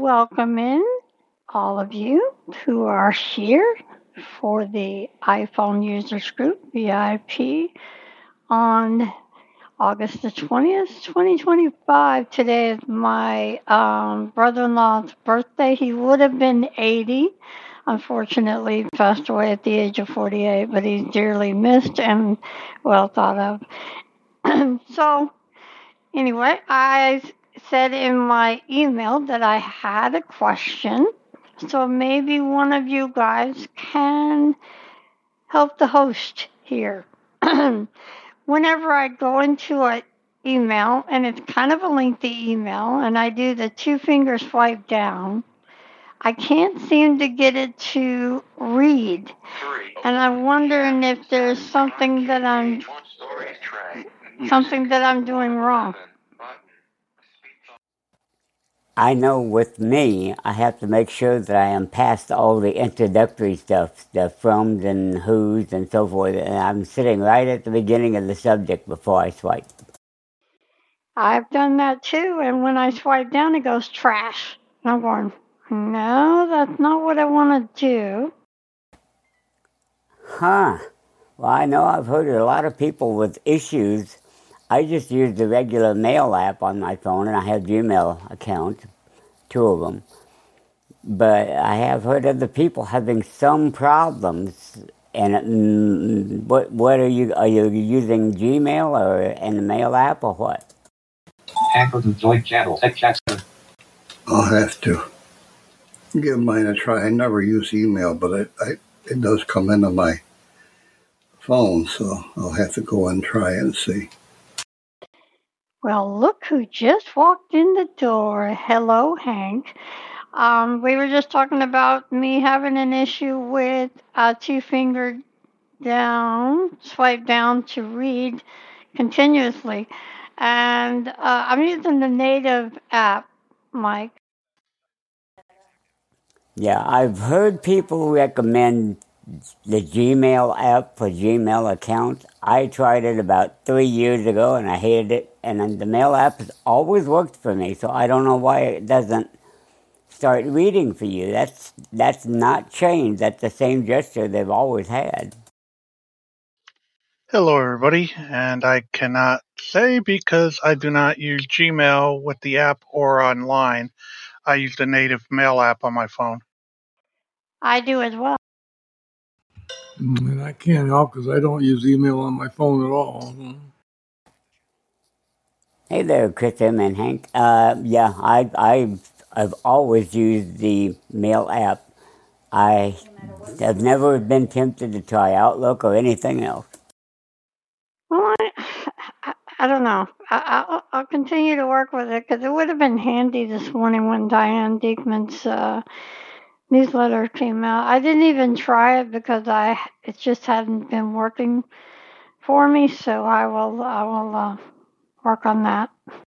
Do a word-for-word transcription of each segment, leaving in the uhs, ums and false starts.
welcome in all of you who are here for the iPhone Users Group, V I P, on August the twentieth, twenty twenty-five. Today is my um, brother-in-law's birthday. He would have been eighty. Unfortunately, he passed away at the age of forty-eight, but he's dearly missed and well thought of. So, anyway, I said in my email that I had a question. So maybe one of you guys can help the host here. Whenever I go into an email, and it's kind of a lengthy email, and I do the two finger swipe down, I can't seem to get it to read. And I'm wondering if there's something that I'm something that I'm doing wrong. I know with me, I have to make sure that I am past all the introductory stuff, the froms and who's and so forth, and I'm sitting right at the beginning of the subject before I swipe. I've done that too, and when I swipe down, it goes trash. And I'm going, no, that's not what I want to do. Huh. Well, I know I've heard a lot of people with issues. I just use the regular mail app on my phone, and I have Gmail account, two of them. But I have heard other people having some problems. And mm, what what are you are you using Gmail or in the mail app or what? Hacker to join channel. I'll have to give mine a try. I never use email, but it I, it does come into my phone, so I'll have to go and try and see. Well, look who just walked in the door. Hello, Hank. Um, we were just talking about me having an issue with uh, two finger down, swipe down to read continuously. And uh, I'm using the native app, Mike. Yeah, I've heard people recommend the Gmail app for Gmail accounts. I tried it about three years ago and I hated it. And then the mail app has always worked for me, so I don't know why it doesn't start reading for you. That's that's not changed. That's the same gesture they've always had. Hello, everybody, and I cannot say because I do not use Gmail with the app or online. I use the native mail app on my phone. I do as well. And I can't help because I don't use email on my phone at all. Hey there, Chris M. and Hank. Uh, yeah, I, I, I've always used the mail app. I have never been tempted to try Outlook or anything else. Well, I, I, I don't know. I, I'll, I'll continue to work with it because it would have been handy this morning when Diane Diekman's uh, newsletter came out. I didn't even try it because I it just hadn't been working for me. So I will I will uh, work on that.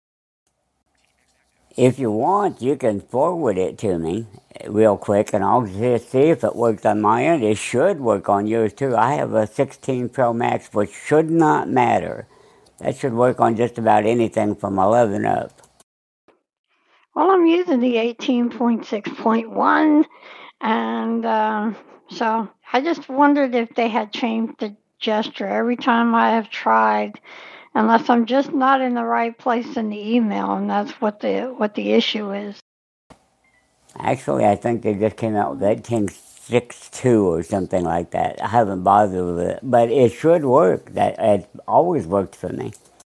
If you want, you can forward it to me real quick, and I'll just see if it works on my end. It should work on yours, too. I have a sixteen Pro Max, which should not matter. That should work on just about anything from eleven up. Well, I'm using the eighteen point six point one, and uh, so I just wondered if they had changed the gesture every time I have tried, unless I'm just not in the right place in the email, and that's what the what the issue is. Actually, I think they just came out with eighteen point six point two or something like that. I haven't bothered with it, but it should work. That it always worked for me.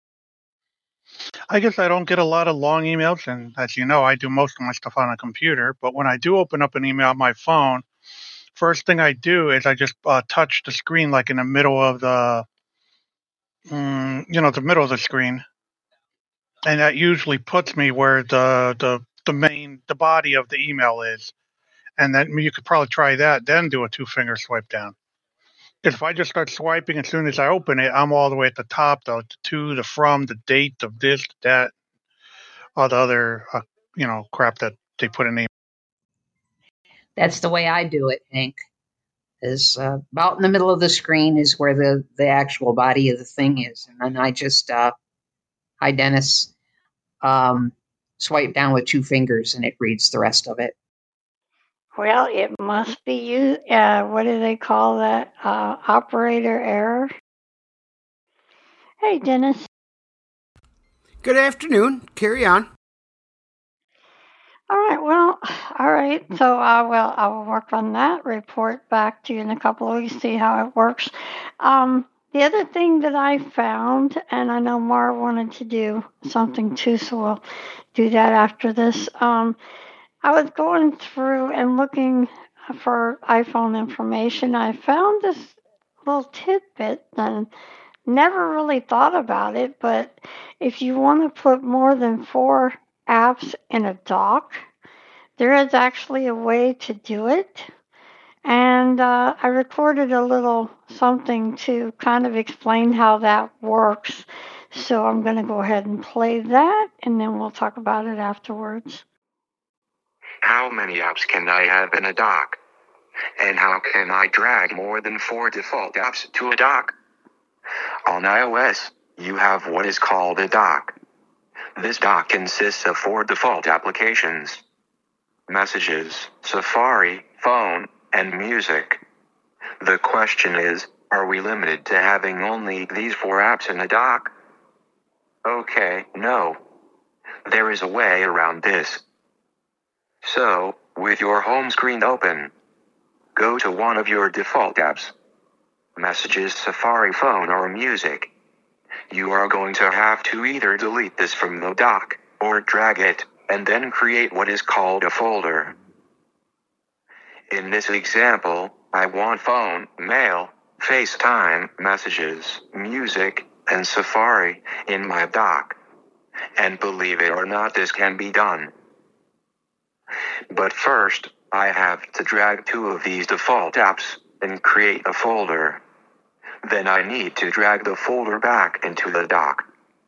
I guess I don't get a lot of long emails, and as you know, I do most of my stuff on a computer. But when I do open up an email on my phone, first thing I do is I just uh, touch the screen, like in the middle of the, um, you know, the middle of the screen, and that usually puts me where the the the main the body of the email is, and then you could probably try that, then do a two finger swipe down. If I just start swiping as soon as I open it, I'm all the way at the top, the, the to, the from, the date, the this, that, all the other, uh, you know, crap that they put in the. That's the way I do it, Hank. Is uh, about in the middle of the screen is where the, the actual body of the thing is, and then I just, uh, hi Dennis. Um, swipe down with two fingers and it reads the rest of it. Well, it must be you. Uh, what do they call that? Uh, operator error. Hey, Dennis. Good afternoon. Carry on. All right. Well, all right. So I will. I will work on that. Report back to you in a couple of weeks. See how it works. Um, the other thing that I found, and I know Mara wanted to do something too, so we'll do that after this. Um, I was going through and looking for iPhone information. I found this little tidbit and never really thought about it, but if you want to put more than four apps in a dock, there is actually a way to do it. And uh, I recorded a little something to kind of explain how that works. So I'm going to go ahead and play that, and then we'll talk about it afterwards. How many apps can I have in a dock? And how can I drag more than four default apps to a dock? On iOS, you have what is called a dock. This dock consists of four default applications: Messages, Safari, Phone, and Music. The question is, are we limited to having only these four apps in a dock? Okay, no. There is a way around this. So, with your home screen open, go to one of your default apps. Messages, Safari, Phone, or Music. You are going to have to either delete this from the dock, or drag it, and then create what is called a folder. In this example, I want Phone, Mail, FaceTime, Messages, Music, and Safari in my dock. And believe it or not, this can be done. But first, I have to drag two of these default apps and create a folder. Then I need to drag the folder back into the dock.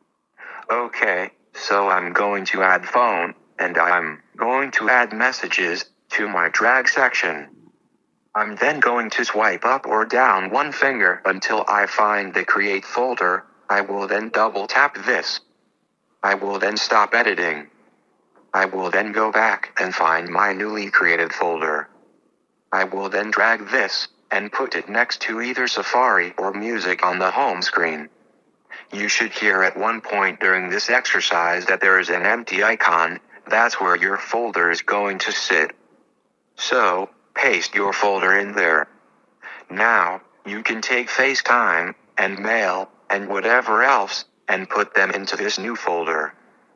Okay, so I'm going to add Phone, and I'm going to add Messages to my drag section. I'm then going to swipe up or down one finger until I find the Create folder. I will then double tap this. I will then stop editing. I will then go back and find my newly created folder. I will then drag this and put it next to either Safari or Music on the home screen. You should hear at one point during this exercise that there is an empty icon. That's where your folder is going to sit. So, paste your folder in there. Now, you can take FaceTime and Mail and whatever else and put them into this new folder.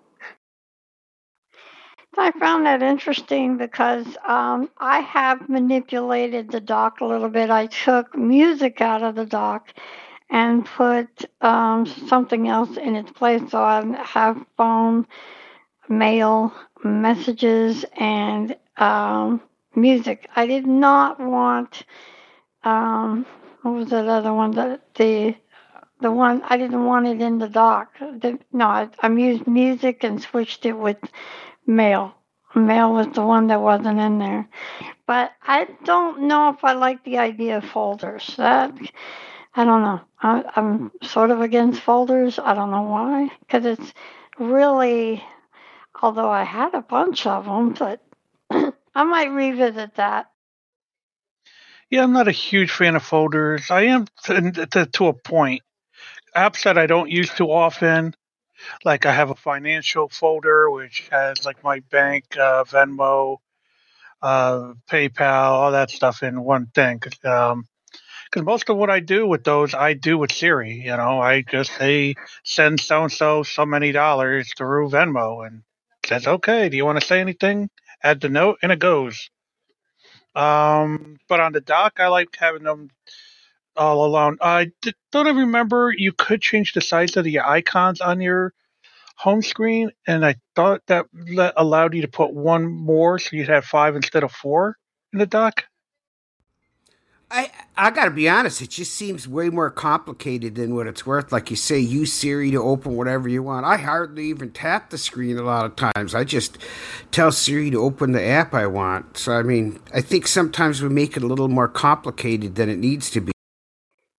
I found that interesting because um, I have manipulated the dock a little bit. I took music out of the dock and put um, something else in its place. So I have Phone, Mail, Messages, and um, Music. I did not want, um, what was that other one? The, the the one, I didn't want it in the dock. The, no, I, I used Music and switched it with Mail. Mail was the one that wasn't in there. But I don't know if I like the idea of folders. That, I don't know. I, I'm sort of against folders. I don't know why. Because it's really, although I had a bunch of them, but I might revisit that. Yeah, I'm not a huge fan of folders. I am to, to, to a point. Apps that I don't use too often, like I have a financial folder which has like my bank, uh, Venmo, uh, PayPal, all that stuff in one thing. Cause, um, cause most of what I do with those, I do with Siri. You know, I just say send so and so so many dollars through Venmo, and it says, okay, do you want to say anything? Add the note, and it goes. Um, but on the dock, I like having them all alone. I d- don't I remember you could change the size of the icons on your home screen, and I thought that le- allowed you to put one more, so you'd have five instead of four in the dock. I I gotta be honest, it just seems way more complicated than what it's worth. Like you say, use Siri to open whatever you want. I hardly even tap the screen a lot of times. I just tell Siri to open the app I want. So, I mean, I think sometimes we make it a little more complicated than it needs to be.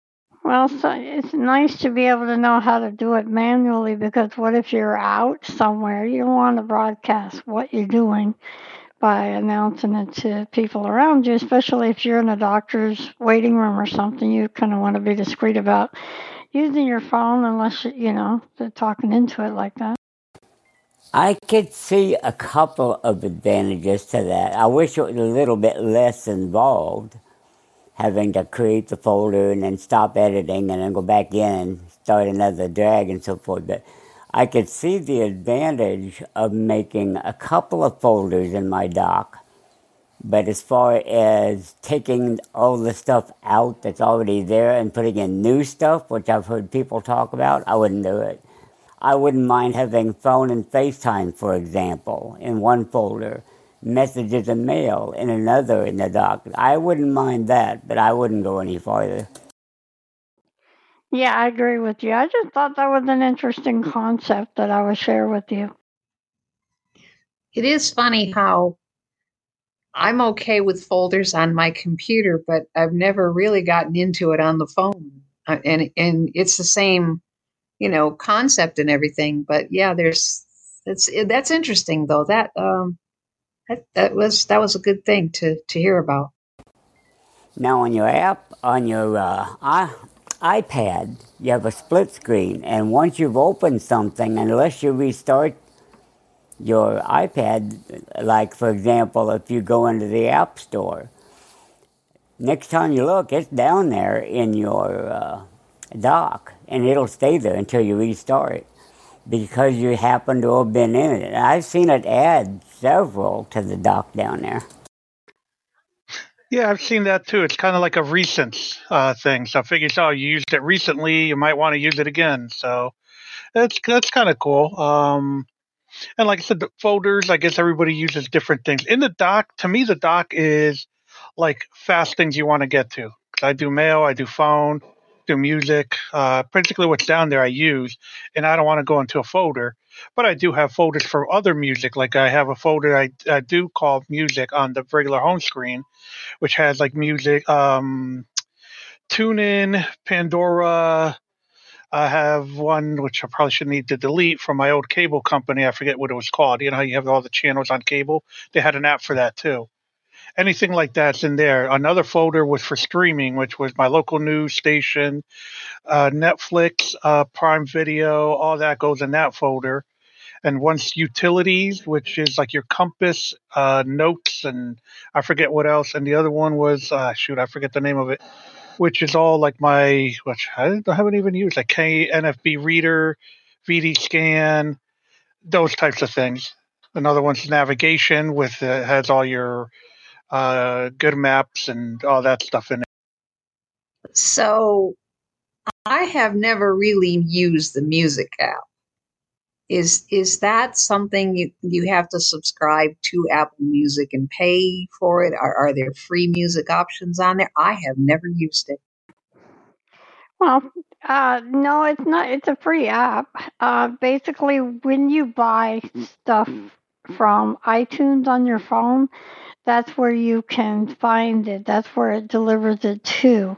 Well, so it's nice to be able to know how to do it manually because what if you're out somewhere? You don't want to broadcast what you're doing by announcing it to people around you, especially if you're in a doctor's waiting room or something. You kind of want to be discreet about using your phone unless, you know, they're talking into it like that. I could see a couple of advantages to that. I wish it was a little bit less involved, having to create the folder and then stop editing and then go back in and start another drag and so forth. But I could see the advantage of making a couple of folders in my dock. But as far as taking all the stuff out that's already there and putting in new stuff, which I've heard people talk about, I wouldn't do it. I wouldn't mind having phone and FaceTime, for example, in one folder, messages and mail in another in the dock. I wouldn't mind that, but I wouldn't go any farther. Yeah, I agree with you. I just thought that was an interesting concept that I would share with you. It is funny how I'm okay with folders on my computer, but I've never really gotten into it on the phone. Uh, and and it's the same, you know, concept and everything. But yeah, there's it's that's interesting though. That um that, that was that was a good thing to to hear about. Now on your app, on your uh, I, iPad, you have a split screen, and once you've opened something, unless you restart your iPad, like for example, if you go into the App Store, next time you look, it's down there in your uh, dock, and it'll stay there until you restart because you happen to have been in it. And I've seen it add several to the dock down there. Yeah, I've seen that too. It's kind of like a recent uh, thing. So I figured, oh, you used it recently, you might want to use it again. So that's that's kind of cool. Um, and like I said, the folders, I guess everybody uses different things. In the dock, to me, the dock is like fast things you want to get to. 'Cause I do mail, I do phone, do music. Uh, basically what's down there I use, and I don't want to go into a folder. But I do have folders for other music. Like I have a folder I, I do called music on the regular home screen, which has like music, um, TuneIn, Pandora. I have one which I probably should need to delete from my old cable company. I forget what it was called. You know how you have all the channels on cable? They had an app for that too. Anything like that's in there. Another folder was for streaming, which was my local news station, uh, Netflix, uh, Prime Video, all that goes in that folder. And one's utilities, which is like your compass, uh, notes, and I forget what else. And the other one was, uh, shoot, I forget the name of it, which is all like my, which I haven't even used, like K N F B Reader, V D Scan, those types of things. Another one's navigation, with uh, has all your uh, good maps and all that stuff in it. So I have never really used the music app. Is is that something you, you have to subscribe to Apple Music and pay for it? Are, are there free music options on there? I have never used it. Well, uh, no, it's not. It's a free app. Uh, basically, when you buy stuff from iTunes on your phone, that's where you can find it. That's where it delivers it to.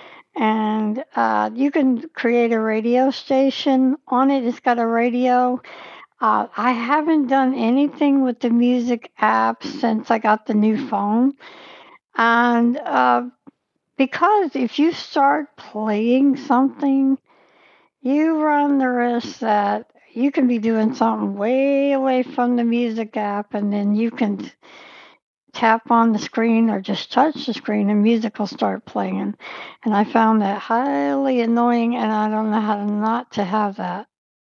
And uh, you can create a radio station on it. It's got a radio. Uh, I haven't done anything with the music app since I got the new phone. And uh, because if you start playing something, you run the risk that you can be doing something way away from the music app, and then you can tap on the screen or just touch the screen and music will start playing. And I found that highly annoying, and I don't know how not to have that.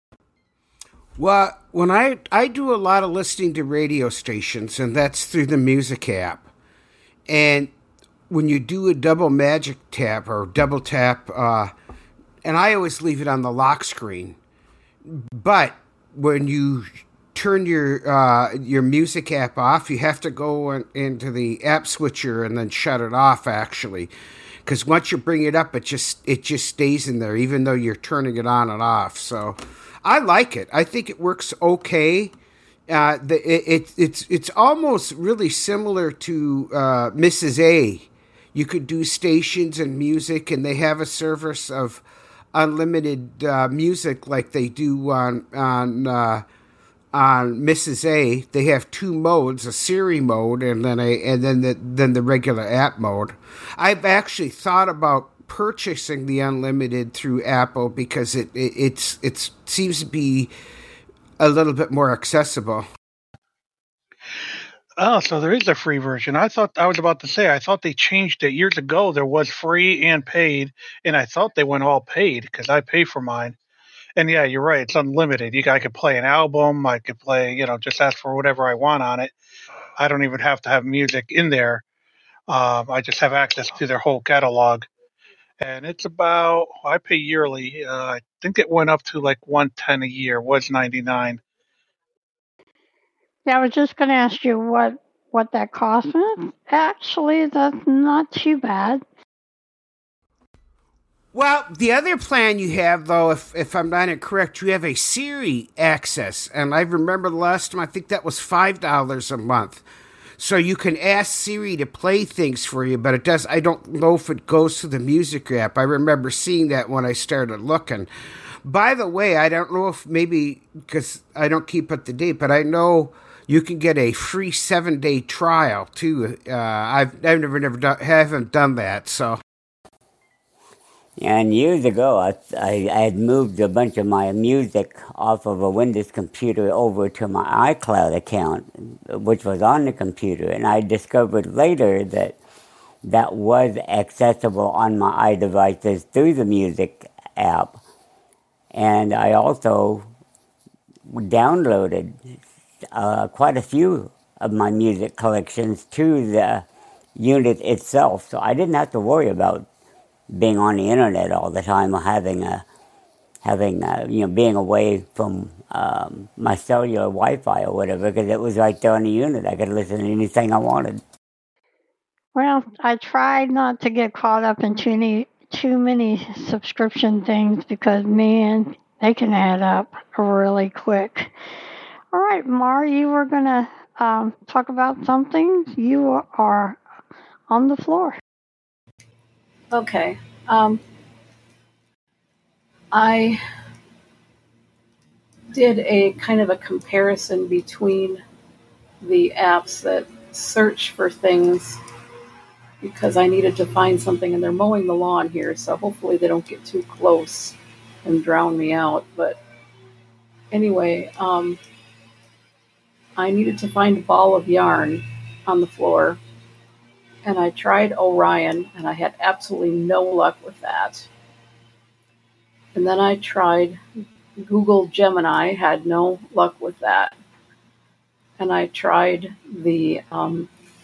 Well, when I, I do a lot of listening to radio stations, and that's through the music app. And when you do a double magic tap or double tap, uh, and I always leave it on the lock screen, but when you turn your uh, your music app off, you have to go in, into the app switcher and then shut it off, actually, because once you bring it up, it just it just stays in there, even though you're turning it on and off. So I like it. I think it works okay. Uh, the, it, it it's it's almost really similar to uh, Missus A. you could do stations and music, and they have a service of unlimited uh, music like they do on on uh, on Missus A. They have two modes: a Siri mode and then a and then the then the regular app mode. I've actually thought about purchasing the unlimited through Apple because it, it it's it seems to be a little bit more accessible. Oh, so there is a free version. I thought I was about to say I thought they changed it years ago. There was free and paid, and I thought they went all paid because I pay for mine. And yeah, you're right. It's unlimited. You I could play an album. I could play, you know, just ask for whatever I want on it. I don't even have to have music in there. Um, I just have access to their whole catalog. And it's about I pay yearly. Uh, I think it went up to like one ten a year. Was ninety nine. Yeah, I was just going to ask you what what that cost me. Actually, that's not too bad. Well, the other plan you have, though, if if I'm not incorrect, you have a Siri access, and I remember the last time I think that was five dollars a month. So you can ask Siri to play things for you, but it does. I don't know if it goes to the music app. I remember seeing that when I started looking. By the way, I don't know if maybe because I don't keep up to date, but I know you can get a free seven day trial too. Uh, I've I've never never done, haven't done that, so. And years ago, I, I, I had moved a bunch of my music off of a Windows computer over to my iCloud account, which was on the computer. And I discovered later that that was accessible on my iDevices through the music app. And I also downloaded uh, quite a few of my music collections to the unit itself. So I didn't have to worry about being on the internet all the time or having a having a, you know being away from um, my cellular Wi-Fi or whatever, because it was right there on the unit. I could listen to anything I wanted. Well, I tried not to get caught up in too many too many subscription things because man, they can add up really quick. All right, Mar, you were gonna um, talk about something. You are on the floor. Okay. Um, I did a kind of a comparison between the apps that search for things because I needed to find something, and they're mowing the lawn here, so hopefully they don't get too close and drown me out. But anyway, um, I needed to find a ball of yarn on the floor, and I tried Orion, and I had absolutely no luck with that. And then I tried Google Gemini, had no luck with that. And I tried the um,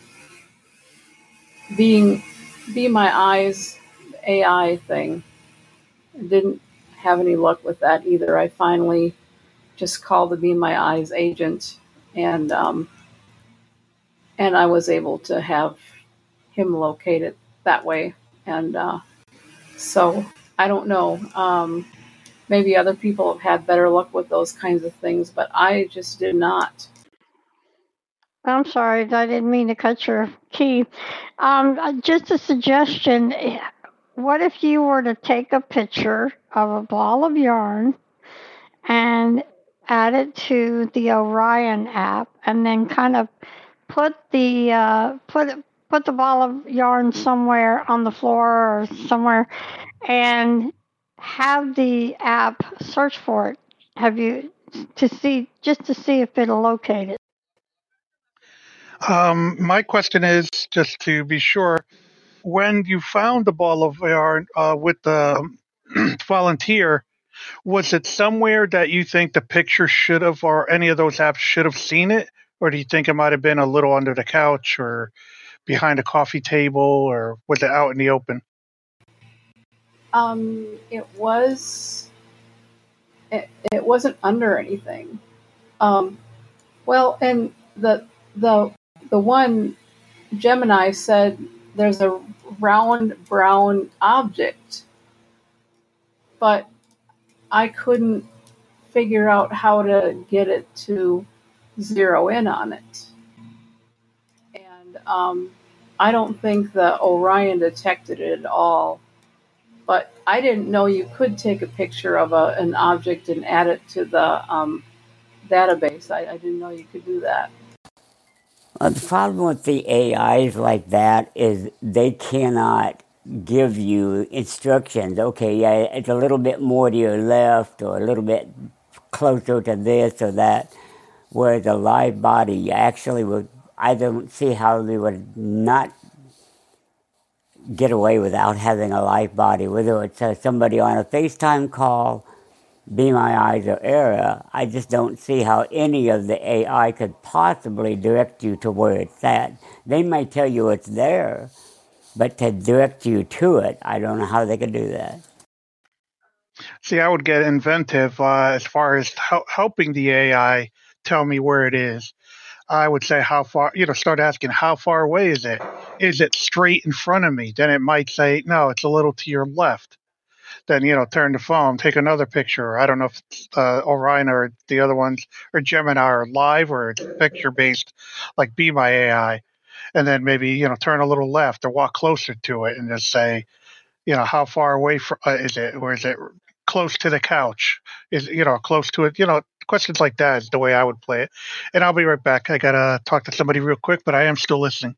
being Be My Eyes A I thing. Didn't have any luck with that either. I finally just called the Be My Eyes agent, and um, and I was able to have him located that way. And uh, so I don't know. Um, maybe other people have had better luck with those kinds of things, but I just did not. I'm sorry, I didn't mean to cut your key. Um, just a suggestion. What if you were to take a picture of a ball of yarn and add it to the Orion app, and then kind of put the uh, put put the ball of yarn somewhere on the floor or somewhere, and have the app search for it? Have you to see just to see if it'll locate it? Um, my question is just to be sure, when you found the ball of yarn uh, with the volunteer, was it somewhere that you think the picture should have, or any of those apps should have seen it? Or do you think it might have been a little under the couch or behind a coffee table, or was it out in the open? Um, it was, it, it wasn't under anything. Um, well, and the, the, the one Gemini said there's a round brown object, but I couldn't figure out how to get it to zero in on it. And um, I don't think the Orion detected it at all. But I didn't know you could take a picture of a, an object and add it to the um, database. I, I didn't know you could do that. Well, the problem with the A Is like that is they cannot give you instructions. Okay, yeah, it's a little bit more to your left or a little bit closer to this or that. Whereas a live body, you actually would, I don't see how they would not get away without having a live body, whether it's uh, somebody on a FaceTime call, Be My Eyes or Era. I just don't see how any of the A I could possibly direct you to where it's at. They may tell you it's there, but to direct you to it, I don't know how they could do that. See, I would get inventive uh, as far as hel- helping the A I tell me where it is. I would say how far, you know, start asking how far away is it? Is it straight in front of me? Then it might say, no, it's a little to your left. Then, you know, turn the phone, take another picture. I don't know if it's, uh, Orion or the other ones or Gemini are live or it's picture based, like Be My A I. And then maybe, you know, turn a little left or walk closer to it and just say, you know, how far away from, uh, is it? Or is it close to the couch? Is, you know, close to it? You know, questions like that is the way I would play it. And I'll be right back. I got to talk to somebody real quick, but I am still listening.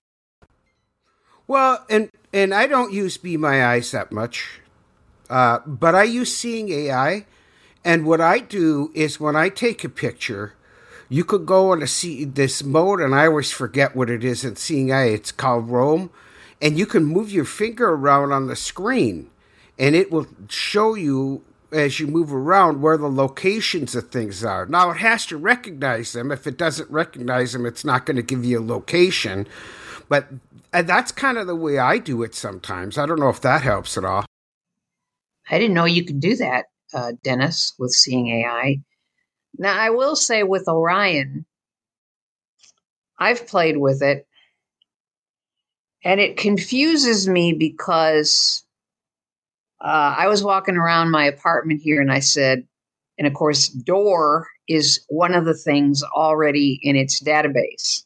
Well, and and I don't use Be My Eyes that much, uh, but I use Seeing A I. And what I do is when I take a picture, you could go into see this mode, and I always forget what it is in Seeing A I. It's called Roam. And you can move your finger around on the screen, and it will show you as you move around where the locations of things are. Now, it has to recognize them. If it doesn't recognize them, it's not going to give you a location. But that's kind of the way I do it sometimes. I don't know if that helps at all. I didn't know you could do that, uh, Dennis, with Seeing A I. Now, I will say with Orion, I've played with it, and it confuses me because uh, I was walking around my apartment here, and I said, and of course, door is one of the things already in its database.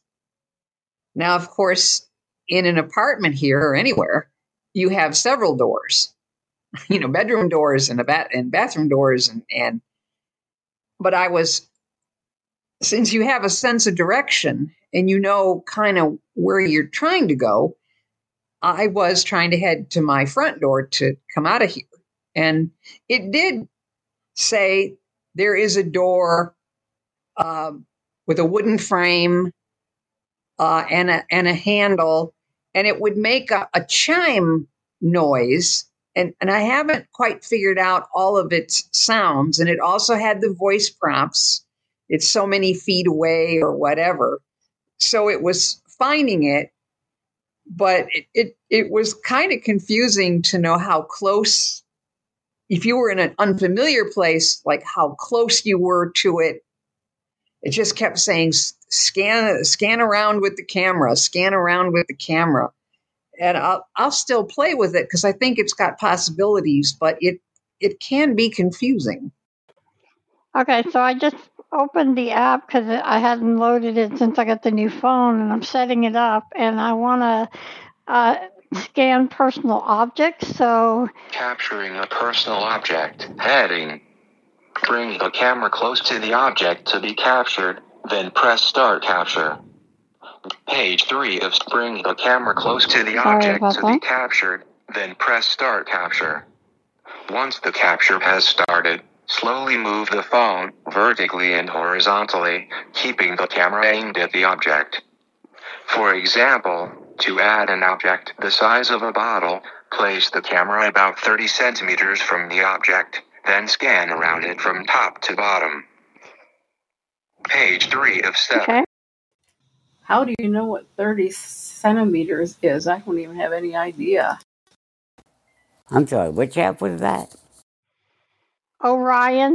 Now, of course, in an apartment here or anywhere, you have several doors, you know, bedroom doors and a bat and bathroom doors. And, and, but I was, since you have a sense of direction and you know kind of where you're trying to go, I was trying to head to my front door to come out of here. And it did say there is a door uh, with a wooden frame uh, and, a, and a handle, and it would make a, a chime noise. And, and I haven't quite figured out all of its sounds. And it also had the voice prompts. It's so many feet away or whatever. So it was finding it. But it, it, it was kind of confusing to know how close, if you were in an unfamiliar place, like how close you were to it. It just kept saying, scan, scan around with the camera, scan around with the camera. And I'll, I'll still play with it because I think it's got possibilities, but it, it can be confusing. Okay, so I just opened the app because I hadn't loaded it since I got the new phone, and I'm setting it up, and I want to uh, scan personal objects, so... Capturing a personal object. Heading. Bring the camera close to the object to be captured, then press Start Capture. Page three of Bring the camera close to the object to be captured, then press Start Capture. Once the capture has started, slowly move the phone vertically and horizontally, keeping the camera aimed at the object. For example, to add an object the size of a bottle, place the camera about thirty centimeters from the object, then scan around it from top to bottom. Page three of seven. Okay. How do you know what thirty centimeters is? I don't even have any idea. I'm sorry, which app was that? Orion.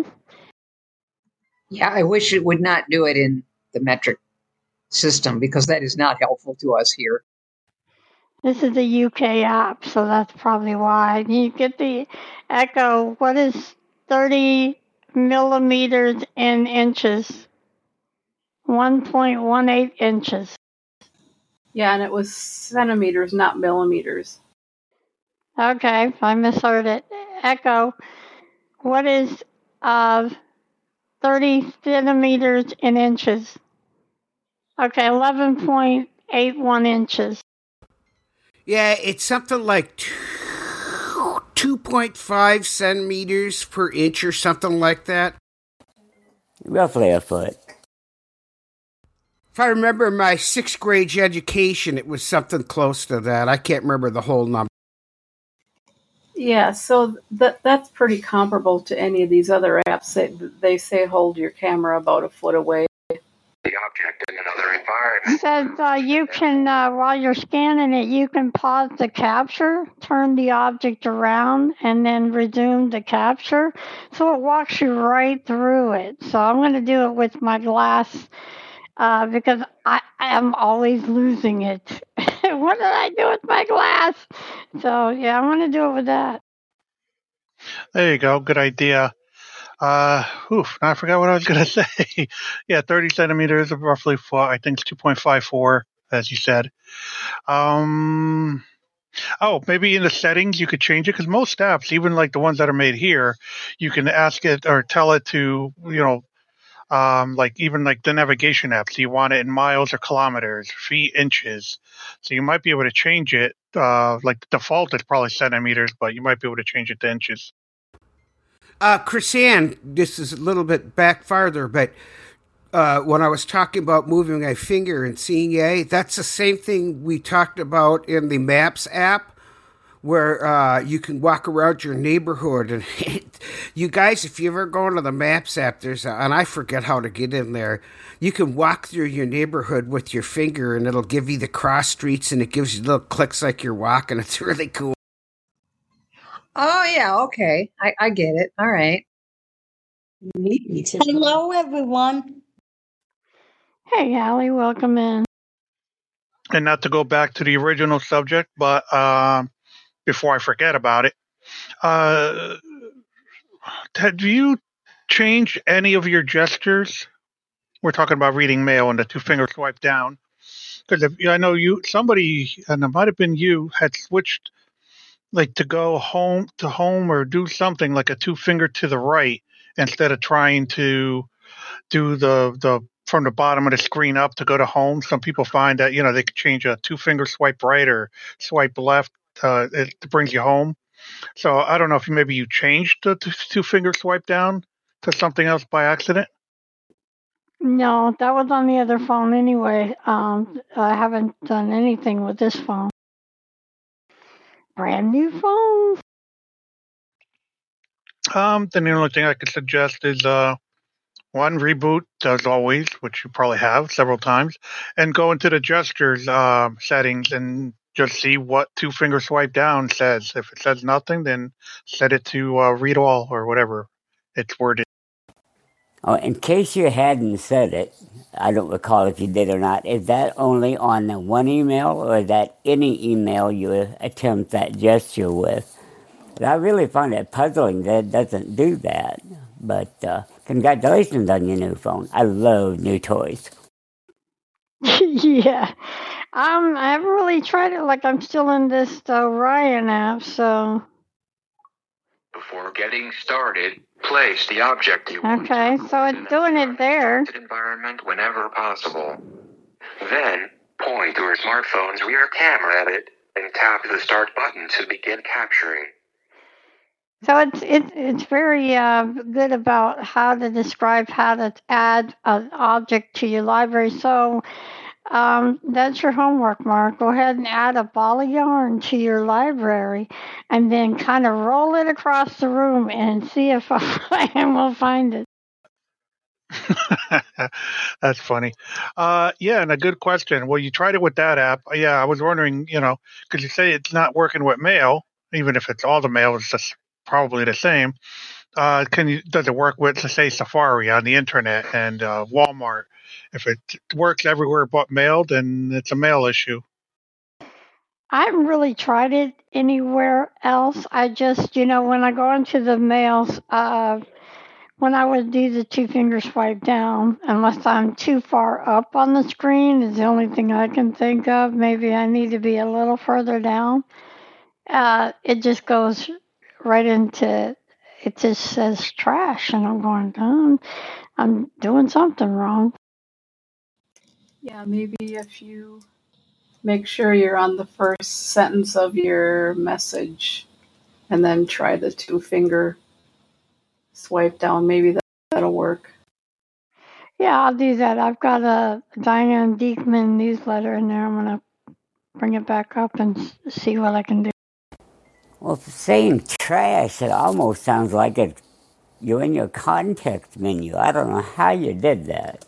Yeah, I wish it would not do it in the metric system because that is not helpful to us here. This is a U K app, so that's probably why. You get the Echo. What is thirty millimeters in inches? one point one eight inches. Yeah, and it was centimeters, not millimeters. Okay, I misheard it. Echo, what is uh, thirty centimeters in inches? Okay, eleven point eight one inches. Yeah, it's something like two point five centimeters per inch or something like that. Roughly a foot. If I remember my sixth grade education, it was something close to that. I can't remember the whole number. Yeah, so that that's pretty comparable to any of these other apps. They, they say hold your camera about a foot away. The object in another environment. It says uh, you can, uh, while you're scanning it, you can pause the capture, turn the object around, and then resume the capture. So it walks you right through it. So I'm going to do it with my glass uh, because I, I am always losing it. What did I do with my glass? So, yeah, I'm going to do it with that. There you go. Good idea. Uh, oof, I forgot what I was going to say. Yeah, thirty centimeters of roughly foot. I think it's two point five four, as you said. Um, oh, maybe in the settings you could change it, because most apps, even like the ones that are made here, you can ask it or tell it to, you know, um, like even like the navigation apps. Do you want it in miles or kilometers, feet, inches? So you might be able to change it. Uh, like the default is probably centimeters, but you might be able to change it to inches. Uh, Chris-Ann, this is a little bit back farther, but uh, when I was talking about moving my finger and seeing yay, that's the same thing we talked about in the Maps app, where uh, you can walk around your neighborhood. And you guys, if you ever go into the Maps app, there's a, and I forget how to get in there, you can walk through your neighborhood with your finger, and it'll give you the cross streets, and it gives you little clicks like you're walking. It's really cool. Oh, yeah, okay. I, I get it. All right. Hello, everyone. Hey, Allie, welcome in. And not to go back to the original subject, but um, before I forget about it, uh, have you changed any of your gestures? We're talking about reading mail and the two finger swipe down. Because I know you, somebody, and it might have been you, had switched like to go home to home or do something like a two finger to the right instead of trying to do the the from the bottom of the screen up to go to home. Some people find that, you know, they could change a two finger swipe right or swipe left. Uh, it brings you home. So I don't know if maybe you changed the two finger swipe down to something else by accident. No, that was on the other phone anyway. Um, I haven't done anything with this phone. Brand new phone. Um, then the only thing I could suggest is uh, one, reboot as always, which you probably have several times, and go into the gestures uh, settings and just see what two finger swipe down says. If it says nothing, then set it to uh, read all or whatever it's worded. Oh, in case you hadn't said it, I don't recall if you did or not, is that only on the one email, or is that any email you attempt that gesture with? I really find it puzzling that it doesn't do that. But uh, congratulations on your new phone. I love new toys. Yeah. Um, I haven't really tried it. Like, I'm still in this uh, Ryan app, so... Before getting started, place the object you want Okay, to so it's doing it there. environment whenever possible. Then, point your smartphone's rear camera at it and tap the start button to begin capturing. So it's it's it's very uh, good about how to describe how to add an object to your library. So um, that's your homework, Mark. Go ahead and add a ball of yarn to your library, and then kind of roll it across the room and see if I will find it. That's funny. Uh, yeah, and a good question. Well, you tried it with that app. Yeah, I was wondering, you know, because you say it's not working with mail, even if it's all the mail, it's just probably the same. Uh, can you? Does it work with, let's say, Safari on the internet and uh, Walmart? If it works everywhere but mail, then it's a mail issue. I haven't really tried it anywhere else. I just, you know, when I go into the mails uh, when I would do the two finger swipe down, unless I'm too far up on the screen, is the only thing I can think of. Maybe I need to be a little further down. Uh, it just goes right into, it just says trash, and I'm going, oh, I'm doing something wrong. Yeah, maybe if you make sure you're on the first sentence of your message and then try the two finger swipe down, maybe that, that'll work. Yeah, I'll do that. I've got a Diane Diekman newsletter in there. I'm going to bring it back up and see what I can do. Well, saying trash, it almost sounds like it, you're in your context menu. I don't know how you did that.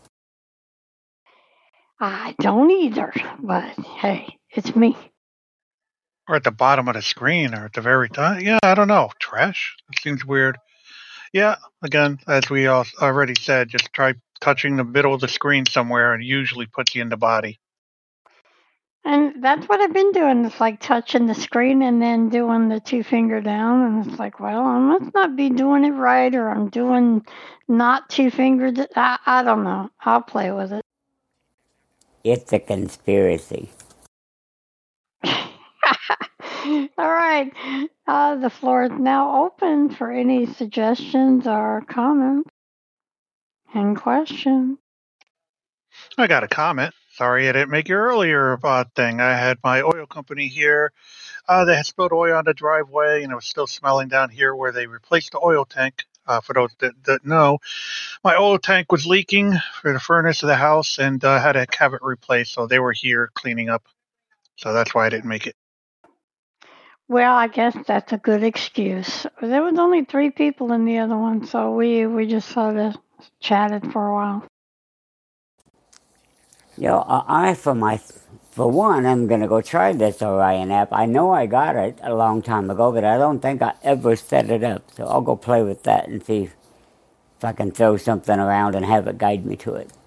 I don't either, but hey, it's me. Or at the bottom of the screen, or at the very top. Yeah, I don't know. Trash? It seems weird. Yeah, again, as we all already said, just try touching the middle of the screen somewhere, and it usually puts you in the body. And that's what I've been doing. It's like touching the screen and then doing the two finger down. And it's like, well, I must not be doing it right, or I'm doing not two fingered. I, I don't know. I'll play with it. It's a conspiracy. All right. Uh, the floor is now open for any suggestions or comments and questions. I got a comment. Sorry I didn't make your earlier uh, thing. I had my oil company here. Uh, they had spilled oil on the driveway, and it was still smelling down here where they replaced the oil tank. Uh, for those that, that know, my oil tank was leaking for the furnace of the house, and I uh, had to have it replaced. So they were here cleaning up. So that's why I didn't make it. Well, I guess that's a good excuse. There was only three people in the other one, so we, we just sort of chatted for a while. You know, I, for my, for one, I'm going to go try this Orion app. I know I got it a long time ago, but I don't think I ever set it up. So I'll go play with that and see if I can throw something around and have it guide me to it.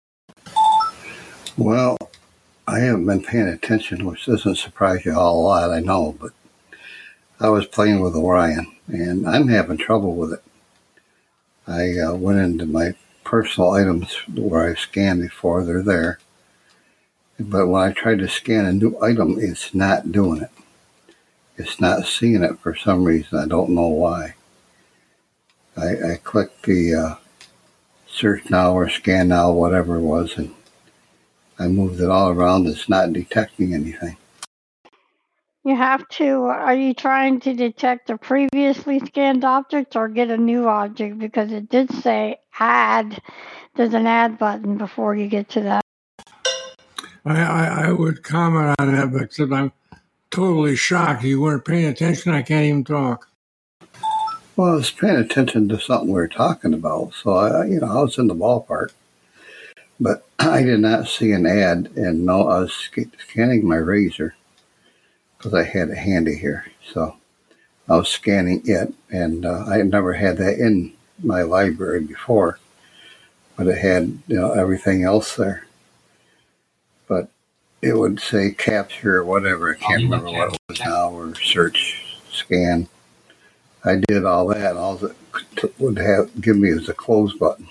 Well, I haven't been paying attention, which doesn't surprise you a whole lot, I know, but I was playing with Orion, and I'm having trouble with it. I uh, went into my personal items where I've scanned before. They're there. But when I tried to scan a new item, it's not doing it. It's not seeing it for some reason. I don't know why. I, I clicked the uh, search now or scan now, whatever it was, and I moved it all around. It's not detecting anything. You have to, are you trying to detect a previously scanned object or get a new object? Because it did say add. There's an add button before you get to that. I, I, I would comment on that, but except I'm totally shocked. You weren't paying attention. I can't even talk. Well, I was paying attention to something we were talking about, so I, you know, I was in the ballpark. But I did not see an ad, and no, I was scanning my razor because I had it handy here. So I was scanning it, and uh, I had never had that in my library before, but it had, you know, everything else there. But it would say capture or whatever. I can't remember what it was now, or search, scan. I did all that. All it would have give me is a close button.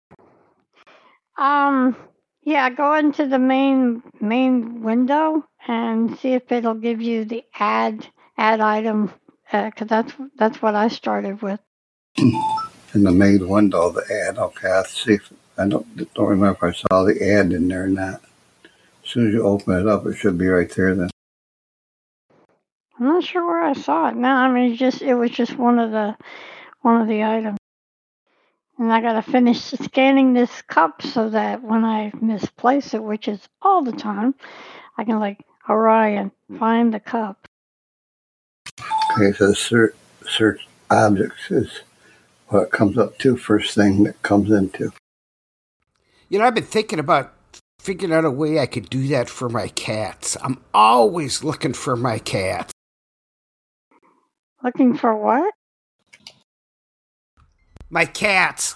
Um, yeah, go into the main main window and see if it'll give you the add add item, because uh, that's that's what I started with. In the main window, the ad. Okay, I'll see if I don't don't remember if I saw the ad in there or not. As soon as you open it up, it should be right there then. I'm not sure where I saw it. No, I mean, just it was just one of the one of the items. And I got to finish scanning this cup so that when I misplace it, which is all the time, I can, like, Orion, find the cup. Okay, so search, search objects is what it comes up to, first thing that comes into. You know, I've been thinking about figuring out a way I could do that for my cats. I'm always looking for my cats. Looking for what? My cats.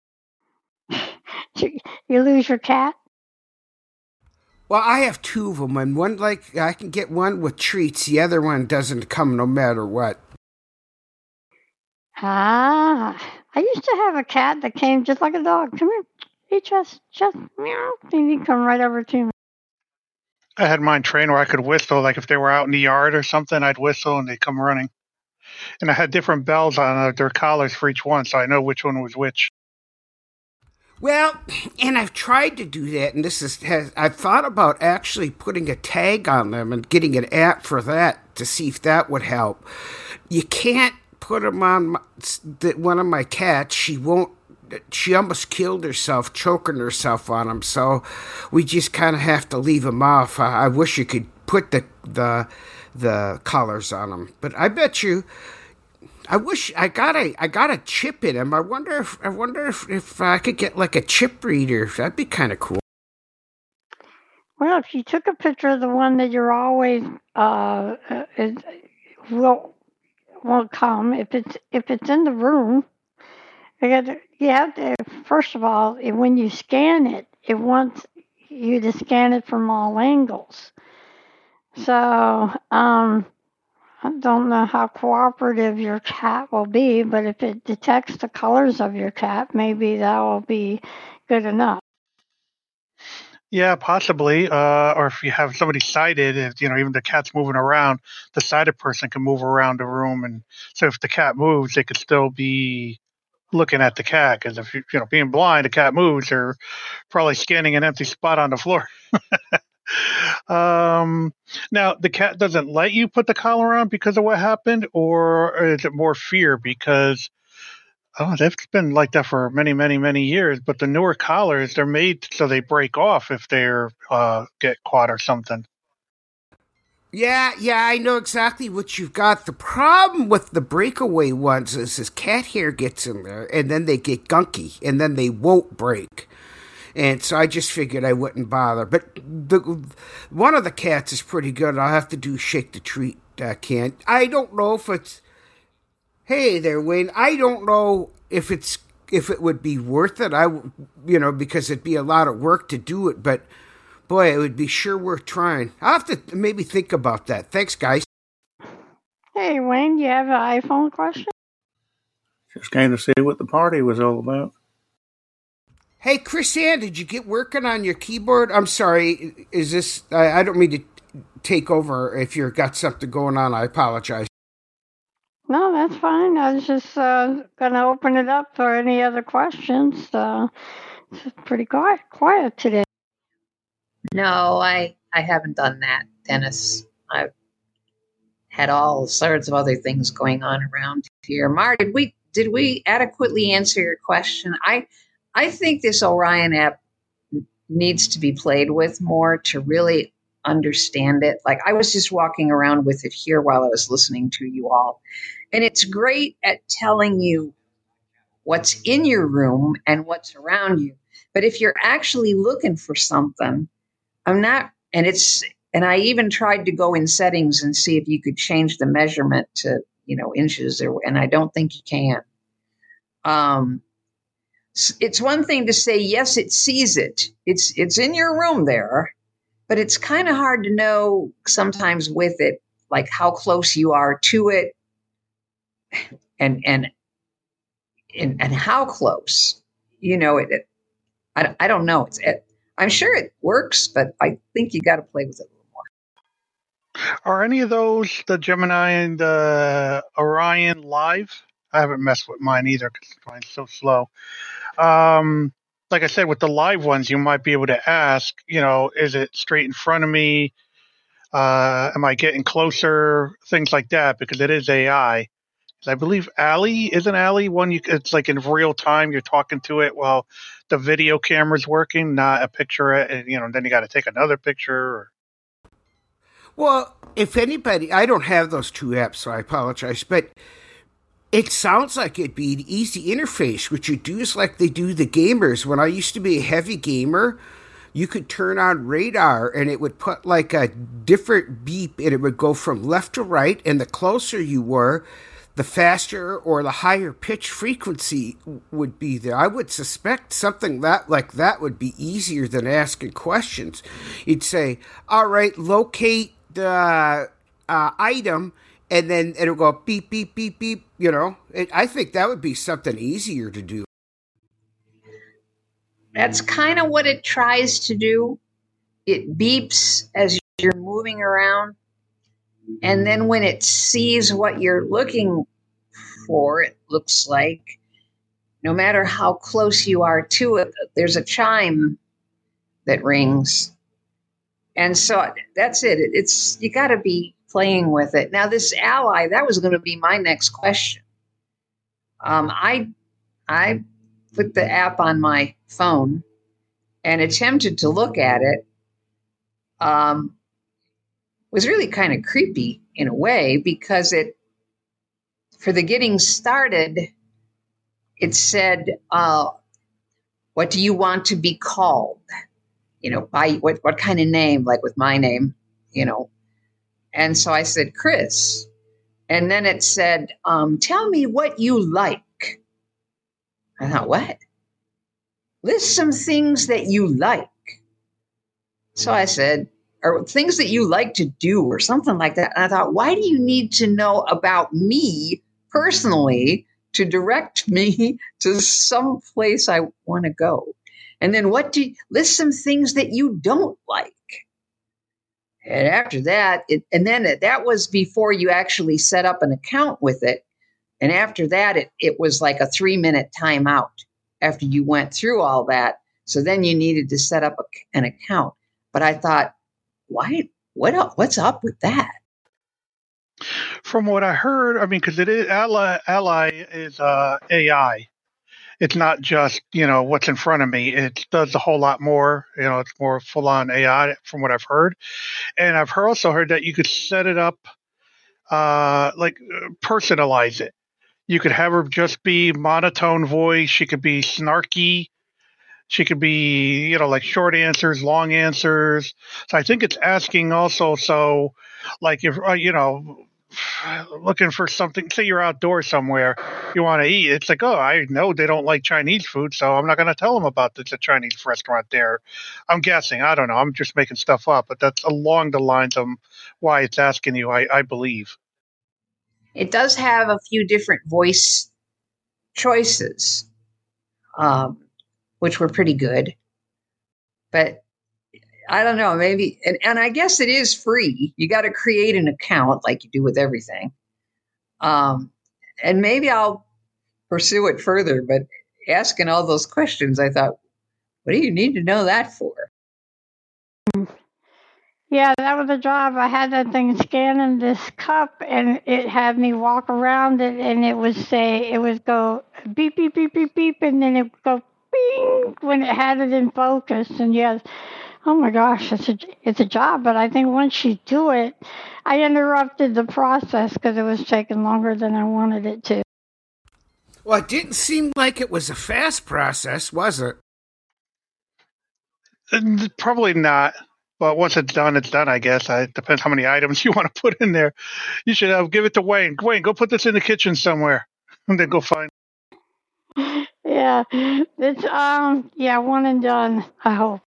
You, you lose your cat? Well, I have two of them, and one, like, I can get one with treats. The other one doesn't come no matter what. Ah, I used to have a cat that came just like a dog. Come here. He just, just, meow. And he'd come right over to me. I had mine trained where I could whistle, like if they were out in the yard or something, I'd whistle and they'd come running. And I had different bells on uh, their collars for each one, so I know which one was which. Well, and I've tried to do that, and this is has I've thought about actually putting a tag on them and getting an app for that to see if that would help. You can't put them on my, one of my cats. She won't. She almost killed herself, choking herself on them. So we just kind of have to leave them off. I, I wish you could put the the the collars on them, but I bet you. I wish I got a I got a chip in him. I wonder if I wonder if, if I could get like a chip reader. That'd be kind of cool. Well, if you took a picture of the one that you're always uh, is, will will come if it's if it's in the room. You have to, you have to first of all, when you scan it, it wants you to scan it from all angles. So. Um, I don't know how cooperative your cat will be, but if it detects the colors of your cat, maybe that will be good enough. Yeah, possibly. Uh, or if you have somebody sighted, if, you know, even the cat's moving around, the sighted person can move around the room. And so if the cat moves, they could still be looking at the cat. Because if you, you know, being blind, the cat moves, they're probably scanning an empty spot on the floor. um, now, the cat doesn't let you put the collar on because of what happened, or is it more fear because, oh, they've been like that for many, many, many years, but the newer collars, they're made so they break off if they're uh, get caught or something. Yeah, yeah, I know exactly what you've got. The problem with the breakaway ones is this cat hair gets in there, and then they get gunky, and then they won't break. And so I just figured I wouldn't bother. But the one of the cats is pretty good. I'll have to do shake the treat, uh, can. I don't know if it's... Hey there, Wayne. I don't know if it's if it would be worth it. I, you know, because it'd be a lot of work to do it. But, boy, it would be sure worth trying. I'll have to maybe think about that. Thanks, guys. Hey, Wayne, do you have an iPhone question? Just came to see what the party was all about. Hey, Chris Ann, did you get working on your keyboard? I'm sorry, is this... I, I don't mean to take over. If you've got something going on, I apologize. No, that's fine. I was just uh, going to open it up for any other questions. Uh, it's pretty quiet, quiet today. No, I, I haven't done that, Dennis. I've had all sorts of other things going on around here. Mar, did we, did we adequately answer your question? I... I think this Orion app needs to be played with more to really understand it. Like I was just walking around with it here while I was listening to you all. And it's great at telling you what's in your room and what's around you. But if you're actually looking for something, I'm not, and it's, and I even tried to go in settings and see if you could change the measurement to, you know, inches or, and I don't think you can. Um, It's one thing to say, yes, it sees it. It's it's in your room there, but it's kind of hard to know sometimes with it, like how close you are to it and and and, and how close, you know, it, it I, I don't know. It's it, I'm sure it works, but I think you got to play with it a little more. Are any of those, the Gemini and the Orion, live? I haven't messed with mine either because mine's so slow. Um, like I said, with the live ones, you might be able to ask, you know, is it straight in front of me? Uh, am I getting closer? Things like that, because it is A I. I believe Allie, isn't Allie one you, it's like in real time, you're talking to it while the video camera's working, not a picture, and, you know, then you got to take another picture. Or... Well, if anybody, I don't have those two apps, so I apologize, but it sounds like it'd be an easy interface. What you do is like they do the gamers. When I used to be a heavy gamer, you could turn on radar and it would put like a different beep and it would go from left to right. And the closer you were, the faster or the higher pitch frequency would be there. I would suspect something that like that would be easier than asking questions. You'd say, all right, locate the uh, item and then it'll go beep, beep, beep, beep, you know. It, I think that would be something easier to do. That's kind of what it tries to do. It beeps as you're moving around. And then when it sees what you're looking for, it looks like, no matter how close you are to it, there's a chime that rings. And so that's it. It's, you got to be playing with it. Now, this Ally, that was going to be my next question. Um, I, I put the app on my phone and attempted to look at it. Um, was really kind of creepy in a way, because it, for the getting started, it said, uh, what do you want to be called? You know, by what, what kind of name, like with my name, you know? And so I said, Chris. And then it said, um, tell me what you like. I thought, what? List some things that you like. So I said, or things that you like to do or something like that. And I thought, why do you need to know about me personally to direct me to some place I want to go? And then what do you, list some things that you don't like. And after that, it, and then it, that was before you actually set up an account with it. And after that, it, it was like a three minute timeout after you went through all that. So then you needed to set up a, an account. But I thought, why? What up? What's up with that? From what I heard, I mean, because it is Ally, Ally is uh, A I. It's not just, you know, what's in front of me. It does a whole lot more. You know, it's more full on A I from what I've heard. And I've heard, also heard that you could set it up, uh, like personalize it. You could have her just be monotone voice. She could be snarky. She could be, you know, like short answers, long answers. So I think it's asking also, so like if, uh, you know, looking for something, say you're outdoors somewhere, you want to eat. It's like, oh, I know they don't like Chinese food, so I'm not going to tell them about this, a Chinese restaurant there. I'm guessing. I don't know. I'm just making stuff up, but that's along the lines of why it's asking you, I, I believe. It does have a few different voice choices. Um, which were pretty good. But I don't know, maybe, and, and I guess it is free. You got to create an account like you do with everything. Um, and maybe I'll pursue it further, but asking all those questions, I thought, what do you need to know that for? Yeah, that was a job. I had that thing scanning this cup, and it had me walk around it, and it would say, it would go beep, beep, beep, beep, beep, and then it would go bing when it had it in focus. And yes, oh my gosh, it's a, it's a job. But I think once you do it, I interrupted the process because it was taking longer than I wanted it to. Well, it didn't seem like it was a fast process, was it? Probably not. But once it's done, it's done, I guess. It depends how many items you want to put in there. You should uh, give it to Wayne. Wayne, go put this in the kitchen somewhere. And then go find it. Yeah, it's, um, yeah, one and done, I hope.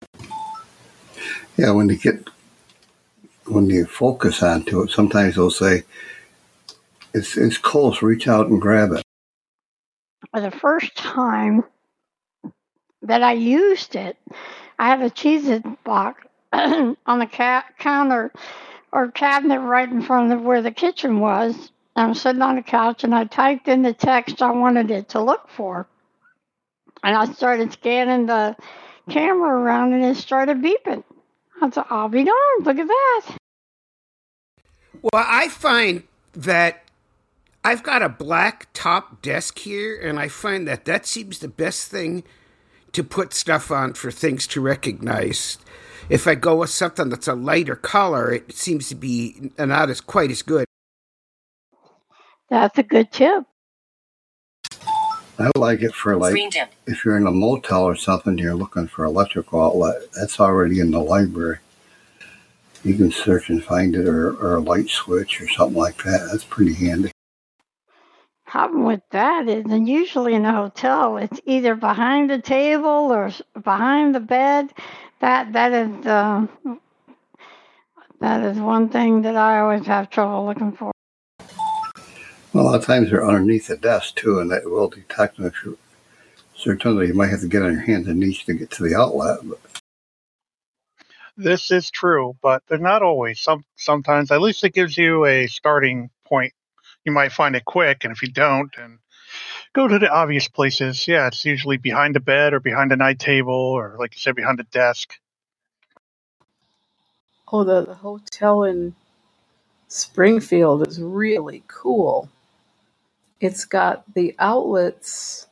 Yeah, when you get, when you focus onto it, sometimes they'll say, it's, it's close, reach out and grab it. For the first time that I used it, I had a Cheez-It box on the ca- counter or cabinet right in front of where the kitchen was. I'm sitting on the couch and I typed in the text I wanted it to look for. And I started scanning the camera around and it started beeping. I thought, I'll be darned, look at that. Well, I find that I've got a black top desk here, and I find that that seems the best thing to put stuff on for things to recognize. If I go with something that's a lighter color, it seems to be not as quite as good. That's a good tip. I like it for, like, if you're in a motel or something, you're looking for electrical outlet, that's already in the library. You can search and find it, or, or a light switch or something like that. That's pretty handy. Problem with that is, and usually in a hotel, it's either behind the table or behind the bed. That that is uh, that is one thing that I always have trouble looking for. Well, a lot of times they're underneath the desk too, and that will detect them. If you're certainly, you might have to get on your hands and knees to get to the outlet. But This is true, but they're not always. Some sometimes, at least it gives you a starting point. You might find it quick, and if you don't, then go to the obvious places. Yeah, it's usually behind the bed or behind a night table, or like you said, behind a desk. Oh, the, the hotel in Springfield is really cool. It's got the outlets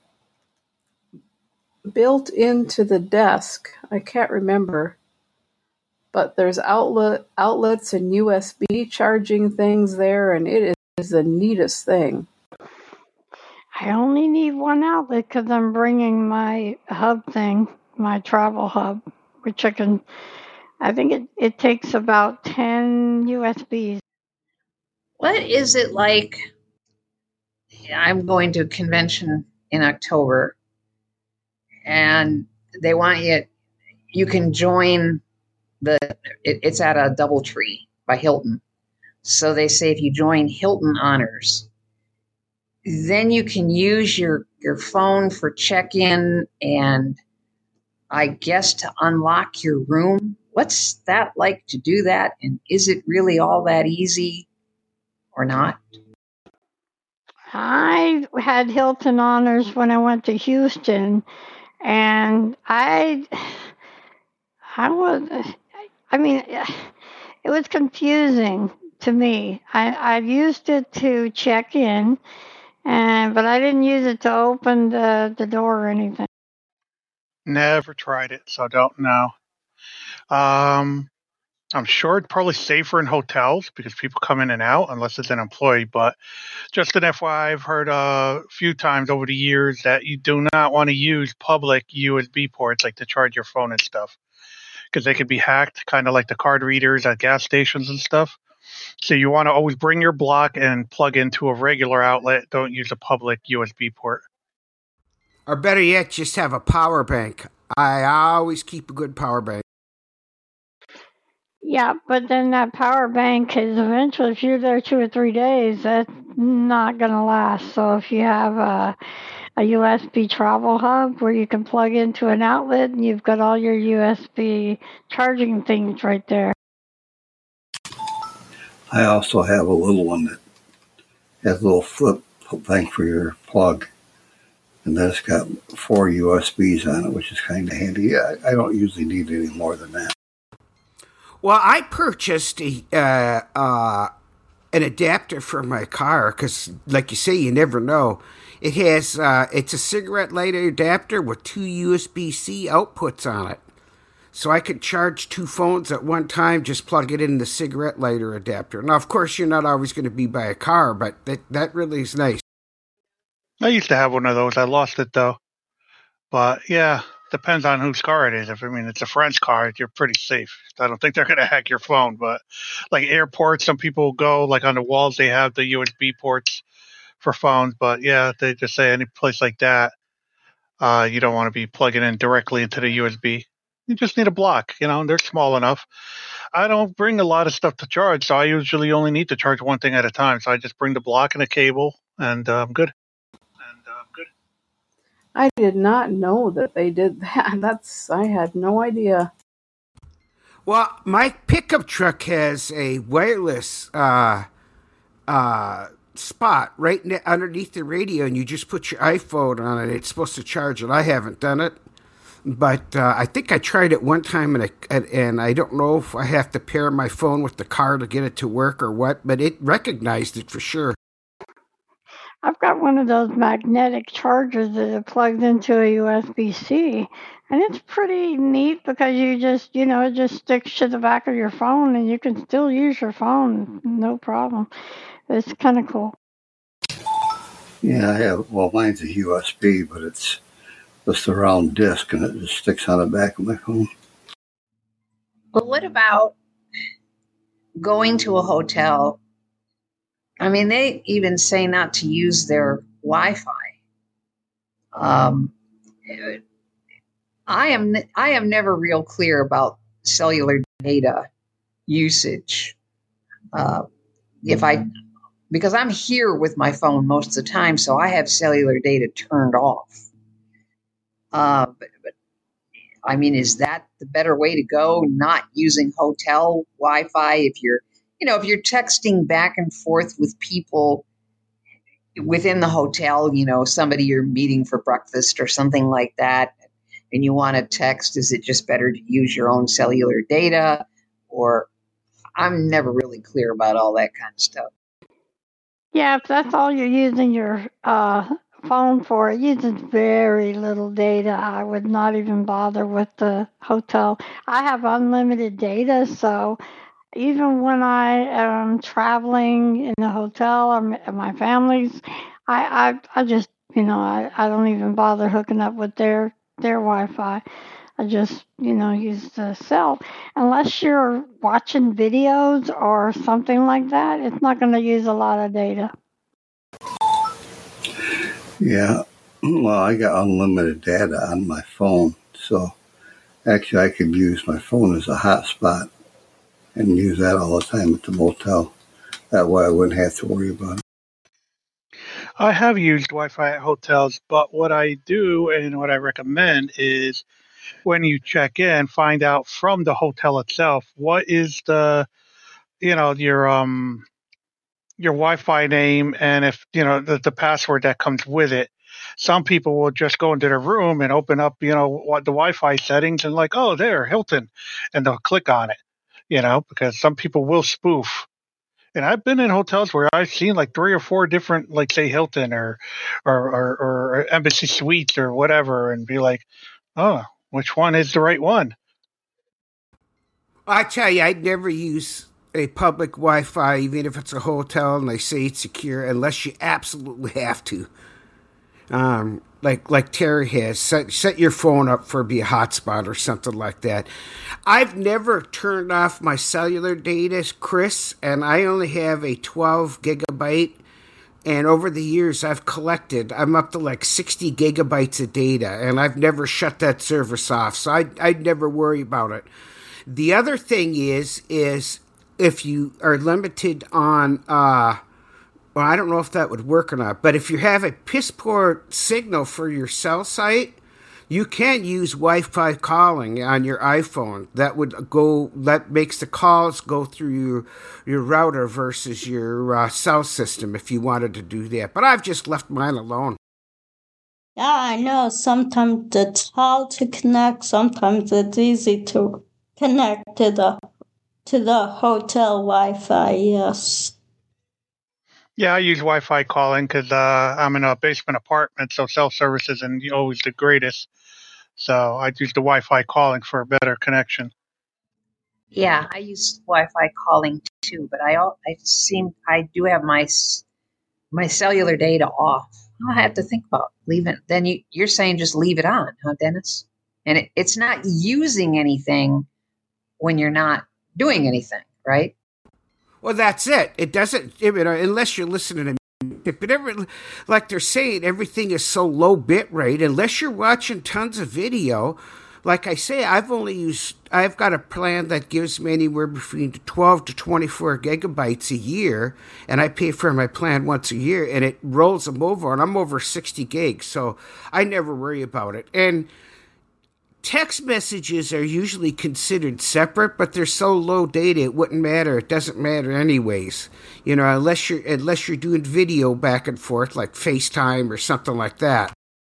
built into the desk. I can't remember. But there's outlet outlets and U S B charging things there, and it is the neatest thing. I only need one outlet because I'm bringing my hub thing, my travel hub, which I can, I think it, it takes about ten U S Bs. What is it like? I'm going to a convention in October, and they want you, you can join the, it, it's at a DoubleTree by Hilton. So they say if you join Hilton Honors, then you can use your, your phone for check-in and I guess to unlock your room. What's that like to do that? And is it really all that easy or not? I had Hilton Honors when I went to Houston, and I, I was, I mean, it was confusing to me. I, I've used it to check in, and but I didn't use it to open the, the door or anything. Never tried it, so I don't know. Um, I'm sure it's probably safer in hotels because people come in and out unless it's an employee. But just an F Y I, I've heard a few times over the years that you do not want to use public U S B ports like to charge your phone and stuff because they could be hacked, kind of like the card readers at gas stations and stuff. So you want to always bring your block and plug into a regular outlet. Don't use a public U S B port. Or better yet, just have a power bank. I always keep a good power bank. Yeah, but then that power bank is eventually, if you're there two or three days, that's not going to last. So if you have a, a U S B travel hub where you can plug into an outlet and you've got all your U S B charging things right there. I also have a little one that has a little flip thing for your plug. And then it's got four U S Bs on it, which is kind of handy. Yeah, I don't usually need any more than that. Well, I purchased a uh, uh, an adapter for my car because, like you say, you never know. It has uh, it's a cigarette lighter adapter with two U S B C outputs on it, so I could charge two phones at one time. Just plug it in the cigarette lighter adapter. Now, of course, you're not always going to be by a car, but that that really is nice. I used to have one of those. I lost it though. But yeah, depends on whose car it is. If I mean it's a friend's car, you're pretty safe. I don't think they're going to hack your phone. But like airports, some people go like on the walls. They have the U S B ports for phones. But yeah, they just say any place like that, uh, you don't want to be plugging in directly into the U S B. You just need a block. You know, they're small enough. I don't bring a lot of stuff to charge, so I usually only need to charge one thing at a time. So I just bring the block and a cable, and uh, I'm good. And uh, I'm good. I did not know that they did that. That's I had no idea. Well, my pickup truck has a wireless uh, uh, spot right ne- underneath the radio, and you just put your iPhone on it. It's supposed to charge it. I haven't done it, but uh, I think I tried it one time, and, I, and I don't know if I have to pair my phone with the car to get it to work or what, but it recognized it for sure. I've got one of those magnetic chargers that are plugged into a U S B C, and it's pretty neat because you just, you know, it just sticks to the back of your phone and you can still use your phone, no problem. It's kind of cool. Yeah, I have, well, mine's a U S B, but it's just a round disc and it just sticks on the back of my phone. But what about going to a hotel? I mean, they even say not to use their Wi-Fi. Um, I am I am never real clear about cellular data usage. Uh, if I because I'm here with my phone most of the time, so I have cellular data turned off. Uh, but, but I mean, is that the better way to go? Not using hotel Wi-Fi if you're, you know, if you're texting back and forth with people within the hotel, you know, somebody you're meeting for breakfast or something like that, and you want to text, is it just better to use your own cellular data? Or I'm never really clear about all that kind of stuff. Yeah, if that's all you're using your uh, phone for, it uses very little data. I would not even bother with the hotel. I have unlimited data, so even when I am traveling in the hotel or m- my family's, I, I, I just, you know, I, I don't even bother hooking up with their, their Wi-Fi. I just, you know, use the cell. Unless you're watching videos or something like that, it's not going to use a lot of data. Yeah. Well, I got unlimited data on my phone, so actually I could use my phone as a hotspot and use that all the time at the motel. That way I wouldn't have to worry about it. I have used Wi-Fi at hotels, but what I do and what I recommend is when you check in, find out from the hotel itself what is the, you know, your um your Wi-Fi name, and if you know the, the password that comes with it. Some people will just go into their room and open up, you know, what the Wi-Fi settings and like, oh, there, Hilton, and they'll click on it, you know, because some people will spoof. And I've been in hotels where I've seen like three or four different, like say Hilton or or or, or Embassy Suites or whatever, and be like, oh, which one is the right one? I tell you, I'd never use a public Wi-Fi, even if it's a hotel and they say it's secure, unless you absolutely have to. Um, like like Terry has, set, set your phone up for be a hotspot or something like that. I've never turned off my cellular data, Chris, and I only have a twelve gigabyte. And over the years, I've collected, I'm up to like sixty gigabytes of data, and I've never shut that service off, so I'd, I'd never worry about it. The other thing is, is if you are limited on, uh, well, I don't know if that would work or not, but if you have a piss poor signal for your cell site, you can use Wi-Fi calling on your iPhone. That would go, that makes the calls go through your, your router versus your uh, cell system if you wanted to do that. But I've just left mine alone. Yeah, I know. Sometimes it's hard to connect. Sometimes it's easy to connect to the to the hotel Wi-Fi. Yes. Yeah, I use Wi-Fi calling because uh, I'm in a basement apartment, so cell service isn't always the greatest. So I use the Wi-Fi calling for a better connection. Yeah, I use Wi-Fi calling too, but I al- I seem I do have my s- my cellular data off. I have to think about leaving. Then you you're saying just leave it on, huh, Dennis? And it, it's not using anything when you're not doing anything, right? Well, that's it. It doesn't, you know, unless you're listening to music. But every, like they're saying, everything is so low bit rate. Unless you're watching tons of video, like I say, I've only used, I've got a plan that gives me anywhere between twelve to twenty-four gigabytes a year, and I pay for my plan once a year, and it rolls them over, and I'm over sixty gigs, so I never worry about it. And text messages are usually considered separate, but they're so low data it wouldn't matter. It doesn't matter anyways. You know, unless you're unless you're doing video back and forth like FaceTime or something like that.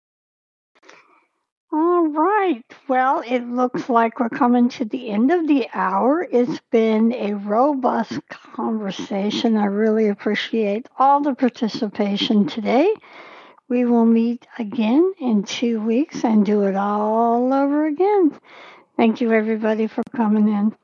All right. Well, it looks like we're coming to the end of the hour. It's been a robust conversation. I really appreciate all the participation today. We will meet again in two weeks and do it all over again. Thank you, everybody, for coming in.